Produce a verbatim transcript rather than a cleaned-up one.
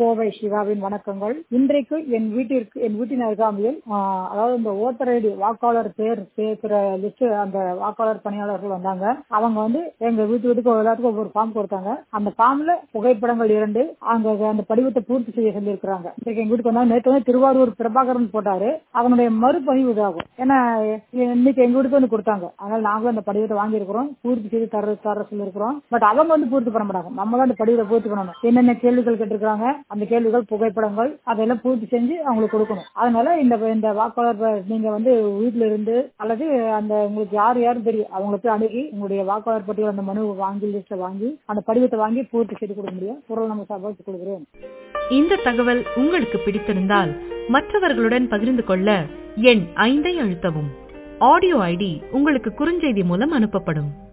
கோவை சிவாவின் வணக்கங்கள். இன்றைக்கு என் வீட்டிற்கு என் வீட்டின் அருகாமையில் ஆஹ், அதாவது இந்த ஓட்டர் ஐடி வாக்காளர் பேர் சேர்க்கிற லிஸ்ட் அந்த வாக்காளர் பணியாளர்கள் வந்தாங்க. அவங்க வந்து எங்க வீட்டு வீட்டுக்கு எல்லாத்துக்கும் ஒவ்வொரு ஃபார்ம் கொடுத்தாங்க. அந்த ஃபார்ம்ல புகைப்படங்கள் இரண்டு அங்க அந்த படிவத்தை பூர்த்தி செய்ய சொல்லியிருக்கிறாங்க. இன்றைக்கு எங்க வீட்டுக்கு வந்தாங்க. நேற்று வந்து திருவாரூர் பிரபாகரன் போட்டாரு. அதனுடைய மறுபதிவு இதாகும். ஏன்னா இன்னைக்கு எங்க வீட்டுக்கு வந்து கொடுத்தாங்க. அதனால நாங்களும் அந்த படிவத்தை வாங்கியிருக்கிறோம். பூர்த்தி செய்து தர தர சொல்லியிருக்கிறோம். பட் அவங்க வந்து பூர்த்தி பண்ண மாட்டாங்க. நம்ம தான் அந்த படிவத்தை பூர்த்தி பண்ணணும். என்னென்ன கேள்விகள் கேட்டிருக்காங்க அந்த கேள்விகள் புகைப்படங்கள் அதெல்லாம் பூர்த்தி செஞ்சு அவங்களுக்கு கொடுக்கணும். அதனால இந்த இந்த வாக்காளர் நீங்க வந்து வீட்டுல இருந்து அல்லது அந்த உங்களுக்கு யார் யாரும் தெரியும் அவங்களுக்கு அணுகி உங்களுடைய வாக்காளர் பட்டியல் அந்த மனு வாங்கி லிஸ்ட வாங்கி அந்த படிவத்தை வாங்கி பூர்த்தி செய்து கொடுக்க முடியும். குரல் நம்ம சபாய்க்கு கொடுக்குறோம். இந்த தகவல் உங்களுக்கு பிடித்திருந்தால் மற்றவர்களுடன் பகிர்ந்து கொள்ள எண் ஐந்தை அழுத்தவும். ஆடியோ ஐடி உங்களுக்கு குறுஞ்செய்தி மூலம் அனுப்பப்படும்.